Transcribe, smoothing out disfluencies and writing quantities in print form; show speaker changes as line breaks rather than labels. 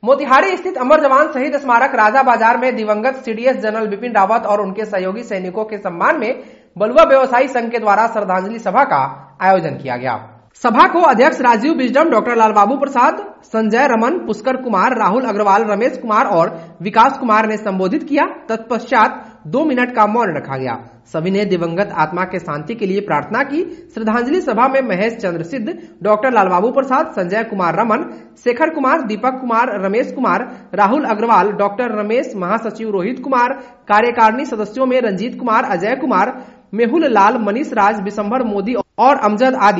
मोतिहारी स्थित अमर जवान शहीद स्मारक राजा बाजार में दिवंगत सीडीएस जनरल बिपिन रावत और उनके सहयोगी सैनिकों के सम्मान में बलुआ व्यवसायी संघ के द्वारा श्रद्धांजलि सभा का आयोजन किया गया। सभा को अध्यक्ष राजीव बिजडम, डॉक्टर लालबाबू प्रसाद, संजय रमन, पुष्कर कुमार, राहुल अग्रवाल, रमेश कुमार और विकास कुमार ने संबोधित किया। तत्पश्चात 2 मिनट का मौन रखा गया। सभी ने दिवंगत आत्मा के शांति के लिए प्रार्थना की। श्रद्धांजलि सभा में महेश चंद्र सिद्ध, डॉक्टर लालबाबू प्रसाद, संजय कुमार रमन, शेखर कुमार, दीपक कुमार, रमेश कुमार, राहुल अग्रवाल, डॉक्टर रमेश, महासचिव रोहित कुमार, कार्यकारिणी सदस्यों में रंजीत कुमार, अजय कुमार, मेहुल लाल, मनीष राज, बिशंभर मोदी और अमजद आदि